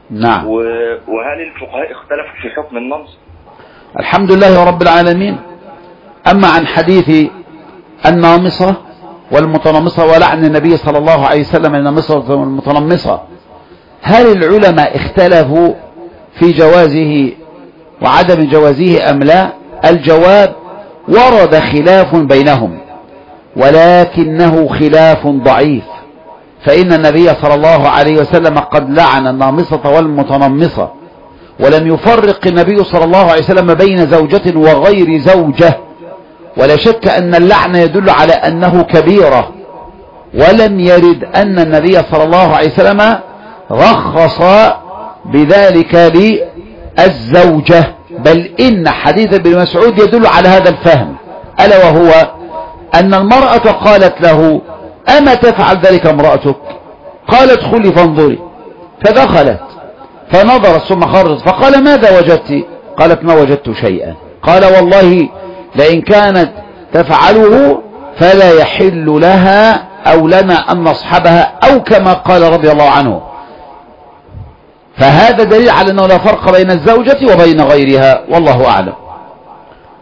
نعم. وهل الفقهاء اختلفوا في حكم النمص؟ الحمد لله رب العالمين. أما عن حديث النامصة والمتنمصة ولعن النبي صلى الله عليه وسلم النامصة والمتنمصة، هل العلماء اختلفوا في جوازه وعدم جوازه أم لا؟ الجواب ورد خلاف بينهم، ولكنه خلاف ضعيف، فإن النبي صلى الله عليه وسلم قد لعن النامصة والمتنمصة، ولم يفرق النبي صلى الله عليه وسلم بين زوجة وغير زوجة، ولا شك أن اللعن يدل على أنه كبيرة، ولم يرد أن النبي صلى الله عليه وسلم رخص بذلك للزوجة، بل إن حديث ابن مسعود يدل على هذا الفهم، ألا وهو أن المرأة قالت له: أما تفعل ذلك امرأتك؟ قال: ادخلي فانظري، فدخلت فنظرت ثم خرجت، فقال: ماذا وجدت؟ قالت: ما وجدت شيئا. قال: والله لئن كانت تفعله فلا يحل لها أو لنا أن نصحبها، أو كما قال رضي الله عنه. فهذا دليل على أنه لا فرق بين الزوجة وبين غيرها، والله أعلم.